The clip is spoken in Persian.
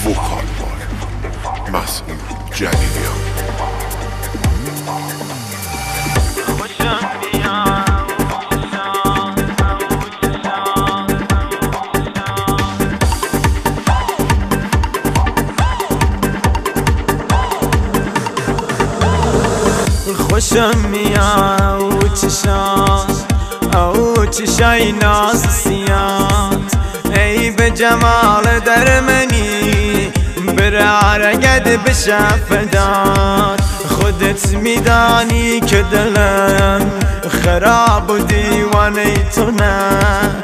وکال مسعود جلیلیان. خوشم میاد او چشای ناز سیات، ای به جمال در منی برارگد بشه فدات. خودت میدانی که دلم خراب و دیوانه تو نه،